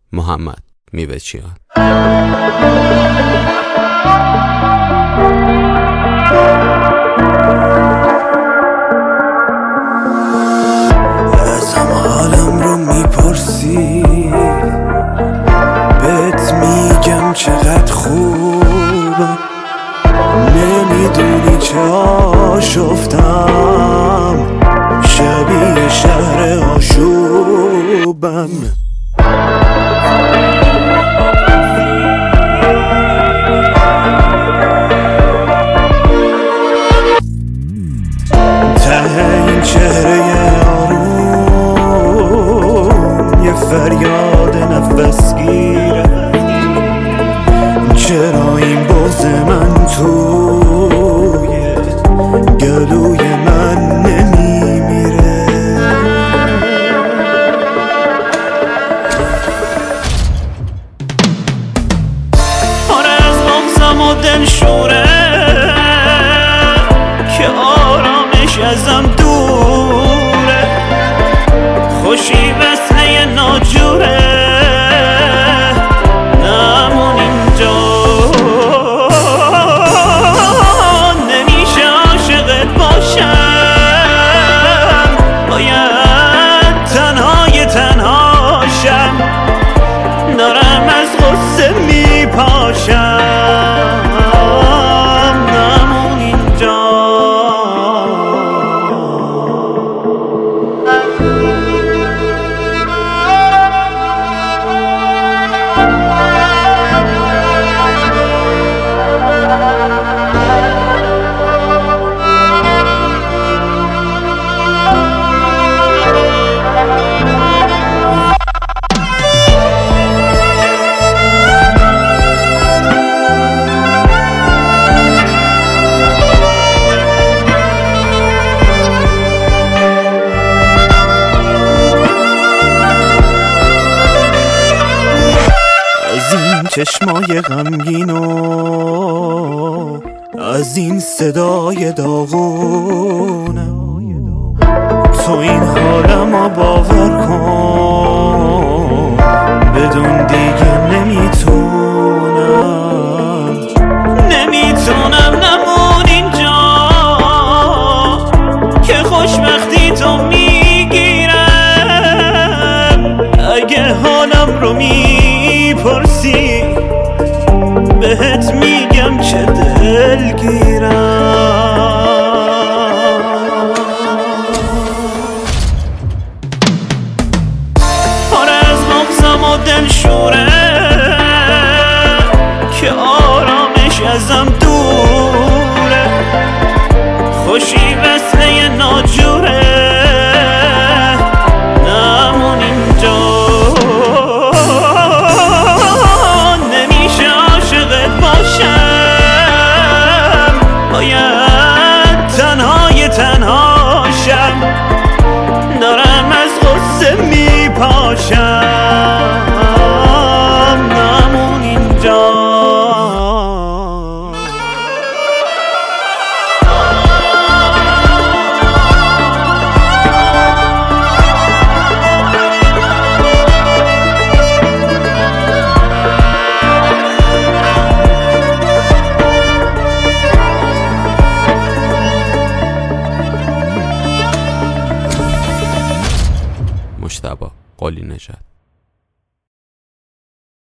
محمد میوه‌چیان. ازم حالم رو میپرسی، بهت میگم چقدر خوبم، نمیدونی چه آشفتم، شبیه شهر آشوبم. ته این چهره آروم یه فریاد نفسگیره، چرا این بغض من توی گلوی من نمیمیره؟ آره از بغضم و دلشوره که آرامش ازم دوره، خوشی وصله ناجوره، نمون اینجا، نمیشه عاشقت باشم، باید تنهاشم، دارم از غصه میپاشم، نمون اینجا. چشمای غمگین و از این صدای داغونه، تو این حالمو باور کن، بدون دیگه نمیتونم نمون اینجا که خوشبختی تو میگیرم. اگه حالم رو میپرسی بهت میگم چه دلگیرم. آره از بغضم و دلشوره که آرامش ازم دوره، خوشی وصله ناجوره، نمون اینجا، تنهاشم، دارم از غصه میپاشم، نمون اینجا. مجتبی قلی نژاد.